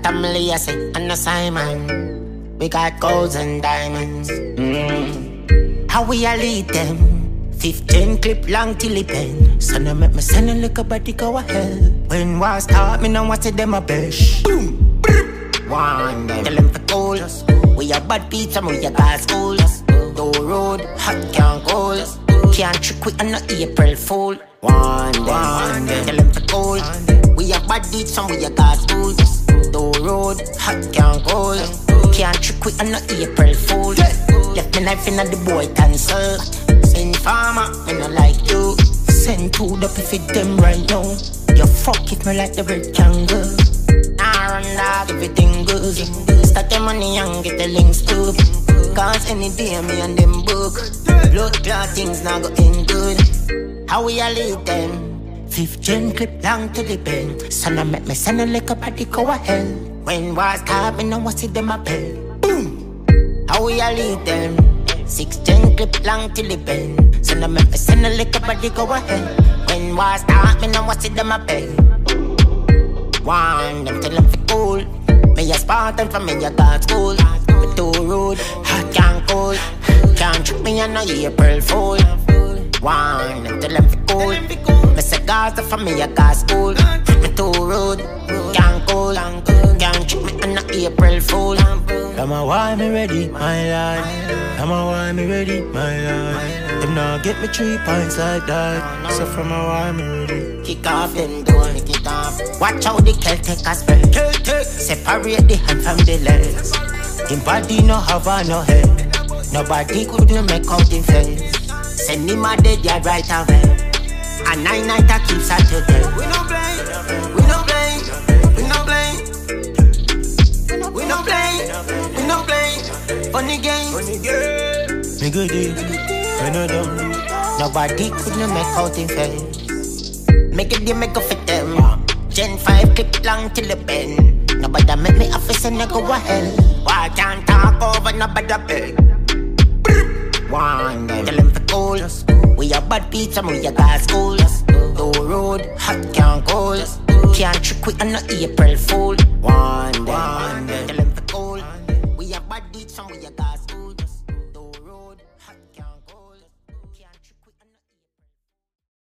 Tamale, I say, and a Simon. We got golds and diamonds. How we a lead them? 15 clip long till it bend. So now make me send a little body go ahead. When war start, me know what to them a bash. Boom! One day, tell them for cool. We are bad beats and we are gas school. Do road, hot can't cool. Can't trick we on the April Fool. One day, tell them for cool. We are bad beats and we are gas school. Do road, hot can't cool. Can't trick we on the April Fool. Left me knife in the boy cancel. Send farmer, me not like you. Send two up if it them right now. You fuck it me like the rectangle. I run dog, everything good. Stack the money and get the links up. Cause any day me and them book. Blood clot things now go in good. How we a lead them? 5th gen clip long to the bend. Son of make me send a liquor body go ahead. When war start, me know what's it them a pay. Boom! How we a lead them? 6th gen clip long till the bend. Son of make me send a liquor body go ahead. When war start, me know what's it them a pay. One, them tell them for cool. Me a Spartan from me a God school. Me too rude, hot can't cool. Can't trick me on a April Fool. One, them tell them for cool. Me say Gaza from me a God school. Me too rude, can't cool. Can't trick me on a April Fool. Come on, why me ready, my lord? Come on, why me ready, my lord? Them now get me 3 points like that. So from a why me ready? Kick off them door, kick it off. Watch how the Kel take a spell. Separate the hand from the legs. Him body no have no head. Nobody couldn't make out him face. Send him a dead yard right away. And 9 night a keeps her to death. We no play, we no play, we no play. We no play, we no play. Funny game, Me good day, I know them. nobody couldn't make out him face. Make it, they make a fit them. Gen 5 clip long till the bend. Nobody make me office and I go hell. Why can't talk over nobody beg? One day, tell them for cool. We are bad beats and we are gas school. Do road, hot can't cool. Can't trick we on the April Fool. One